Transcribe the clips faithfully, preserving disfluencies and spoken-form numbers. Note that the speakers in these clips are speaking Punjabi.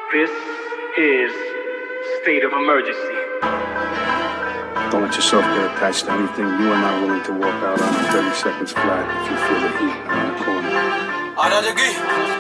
This is state of emergency. Don't let yourself get attached to anything. You are not willing to walk out on a thirty seconds flat if you feel the heat around the corner. ਆਣਾ ਜੱਗੀ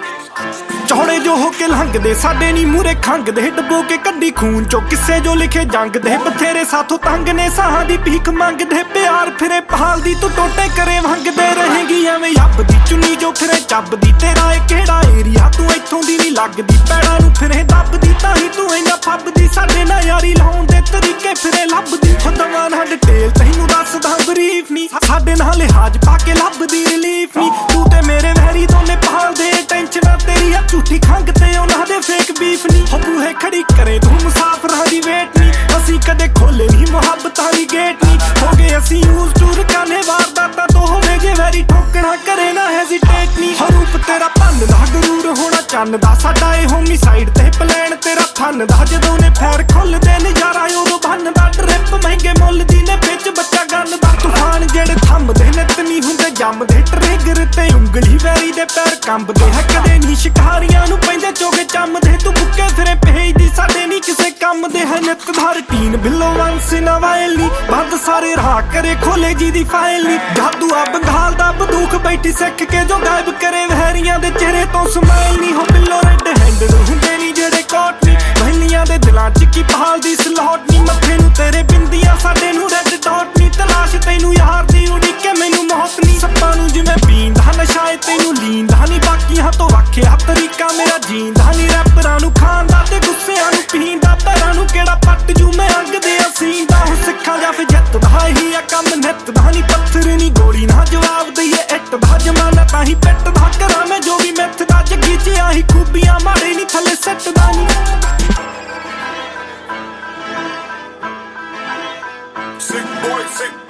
ਚੌੜੇ ਜੋ ਹੋ ਕੇ ਲੰਘਦੇ ਸਾਡੇ ਨੀ ਮੂਰੇ ਖੰਗਦੇ ਡੱਬੋ ਕੇ ਕੱਢੀ ਖੂਨ ਚੋਂ ਕਿਸੇ ਜੋ ਲਿਖੇ ਜੰਗ ਦੇ ਬਥੇਰੇ ਸਾਥੋਂ ਤੰਗ ਨੇ ਸਾਹਾਂ ਦੀ ਭੀਖ ਮੰਗਦੇ ਪਿਆਰ ਫਿਰੇ ਪਹਾਲ ਦੀ ਤੂੰ ਟੋਟੇ ਕਰੇ ਵੰਗਦੇ ਰਹੇਗੀ ਐਵੇਂ ਯੱਬ ਦੀ ਚੁੰਨੀ ਜੋ ਫਿਰੇ ਚੱਬਦੀ ਤੇਰਾ ਇਹ ਕਿਹੜਾ ਏਰੀਆ ਤੂੰ ਇੱਥੋਂ ਦੀ ਨਹੀਂ ਲੱਗਦੀ ਪੈੜਾਂ ਨੂੰ ਫਿਰੇ ਦੱਬਦੀ ਤਾਂ ਹੀ ਤੂੰ ਇੰਨਾ ਫੱਬਦੀ ਸਾਡੇ ਨਾਲ ਯਾਰੀ ਲਾਉਣ ਦੇ ਤਰੀਕੇ ਫਿਰੇ ਲੱਭਦੀ ਖੁਦਵਾਂ ਨਾ ਡਿਟੇਲ ਤੈਨੂੰ ਦੱਸਦਾ ਬਰੀਫ ਨਹੀਂ ਸਾਡੇ ਨਾਲ ਲਿਹਾਜ਼ ਪਾ ਕੇ ਲੱਭਦੀ ਰਿਲੀਫ ਨਹੀਂ ਤੂੰ ਤੇ ਮੇਰੇ ਵਹਿਰੀ ਦੋਨੇ ਭਾਲਦੇ ਟੈਨਸ਼ਨਾਂ ਤੇਰੀ ਆ ਝੂਠੀ ਖੰਗ ਤੇ ਉਹਨਾਂ ਦੇ ਫੇਕ ਬੀਫ ਨਹੀਂ ਹੋ ਬੂਹੇ ਖੜੀ ਕਰੇ ਤੂੰ ਮੁਸਾਫਰਾਂ ਦੀ ਵੇਟ ਨਹੀਂ ਅਸੀਂ ਕਦੇ ਖੋਲੇ ਨਹੀਂ ਮੁਹੱਬਤਾਂ ਦੀ ਗੇਟ ਨਹੀਂ ਹੋ ਗਏ ਅਸੀਂ ਯੂਜ਼ ਟੂ ਰਕਾਨੇ ਵਾਰਦਾਤਾਂ ਤੋਂ ਹੋਵੇ ਜੇ ਵੈਰੀ ਠੋਕਣਾ ਕਰੇ ਨਾ ਹੈਜ਼ੀਟੇਟ ਨਹੀਂ ਹਰੂਪ ਤੇਰਾ ਭੰਨ ਦਾ ਗਰੂਰ ਹੋਣਾ ਚੰਨ ਦਾ ਸਾਡਾ ਇਹ ਹੋਮੀਸਾਈਡ ਤੇ ਪਲਾਨ ਤੇਰਾ ਥੰਨ ਦਾ ਜਦੋਂ ਨੇ ਫੈਰ ਖੁੱਲਦੇ ਨਜ਼ਾਰਾ ਉਦੋਂ ਬੰਨ ਦਾ ਡਰਿਪ ਮਹਿੰਗੇ ਮੁੱਲ ਦੀ ਨੇ ਵਿੱਚ ਬੱਚਾ ਗੰਨ ਦਾ ਤੂਫਾਨ ਜਿਹੜੇ ਥੰਮਦੇ ਨਿੱਤ ਨਹੀਂ ਹੁੰਦੇ ਜੰਮਦੇ ਟ੍ਰਿਗਰ ਤੇ ਉਂਗਲੀ ਵੈਰੀ ਦੇ ਪੈਰ ਕੰਬਦੇ ਹੈ ਕਦੇ ਨਹੀਂ ਸ਼ਿਕਾਰੀਆਂ ਨੂੰ ਪੈਂਦੇ ਚੋਗੇ ਚੰਮਦੇ ਤੂੰ ਬੁੱਕੇ ਫਿਰੇ ਭੇਜਦੀ ਸਾਡੇ ਨਹੀਂ ਕਿਸੇ ਕੰਮ ਦੇ ਹੈ ਨਿੱਤ ਦਾ ਰੁਟੀਨ ਬਿੱਲੋ ਵੰਸ ਨਾ ਵਾਇਲੀ ਬੰਦ ਸਾਰੇ ਰਾਹ ਕਰੇ ਖੋਲੇ ਜੀ ਦੀ ਫਾਈਲ ਨੀ ਜਾਦੂ ਆ ਬੰਗਾਲ ਦਾ ਬੰਦੂਕ ਬੈਠੀ ਸਿੱਖ ਕੇ ਜੋ ਗਾਇਬ ਕਰੇ ਵਹਿਰੀਆਂ ਦੇ ਚਿਹਰੇ ਤੋਂ ਸਮਾਈਲ ਨਹੀਂ ਹੋ ਬਿੱਲੋ ਰੈੱਡ ਹੈਂਡਡ ਹੁੰਦੇ ਨਹੀਂ ਜਿਹੜੇ ਕੋਟ ਨੀ ਮਹਿਲੀਆਂ ਦੇ ਦਿਲਾਂ ਚ ਕੀ ਪਹਾਲ ਦੀ ਸਲੋਟ ਨੀ ਮੱਥੇ ਨੂੰ ਤੇਰੇ ਬਿੰਦੀਆਂ ਸਾਡੇ ਨੂੰ ਰੈੱਡ ਡਾਟ ਨੀ ਤਲਾਸ਼ ਤੈਨੂੰ ਯਾਰ ਦੀ ਉਡੀਕੇ ਮੈਨੂੰ ਮੌਤ ਨੀ ਸੱਪਾਂ ਨੂੰ ਜਿਵੇਂ ਪੀਂਦਾ ਨਸ਼ਾ ਏ ਤੈਨੂੰ ਲੀਂਦਾ ਨੀ ਬਾਕੀਆਂ ਤੋਂ ਵੱਖਿਆ ਤਰੀਕਾ ਮੇਰਾ ਜੀਂਦਾ ਨੀ ਰੈਪਰਾਂ ਨੂੰ ਖਾਂਦਾ ਤੇ ਗੁੱਸਿਆਂ ਨੂੰ ਪੀਂਦਾ ਪੈਰਾਂ ਨੂੰ ਕਿਹੜਾ ਪੱਟ ਜੂ ਮੈਂ ਅੰਗ ਦੇ ਅਸੀਂ ਦਾ ਹੁਣ ਸਿੱਖਾਂ ਜਾਂ ਫਿਰ ਜਿੱਤਦਾ ਹੀ ਆ ਕੰਮ ਨਿੱਤ ਦਾ ਨੀ ਪੱਥਰ ਨੀ ਗੋਲੀ ਨਾ ਜਵਾਬ ਦਈਏ ਇੱਟ ਦਾ ਜਮਾਨਾ ਤਾਂ ਹੀ ਪਿੱਟ ਦਾ ਕਰਾਂ ਮੈਂ ਜੋ ਵੀ ਮੈਥ ਦਾ ਜੱਗੀ ਚ ਆਹੀ ਖੂਬੀਆਂ ਮਾੜੇ ਨੀ ਥੱਲੇ ਸੱਟਦਾ ਨੀ sick boy sick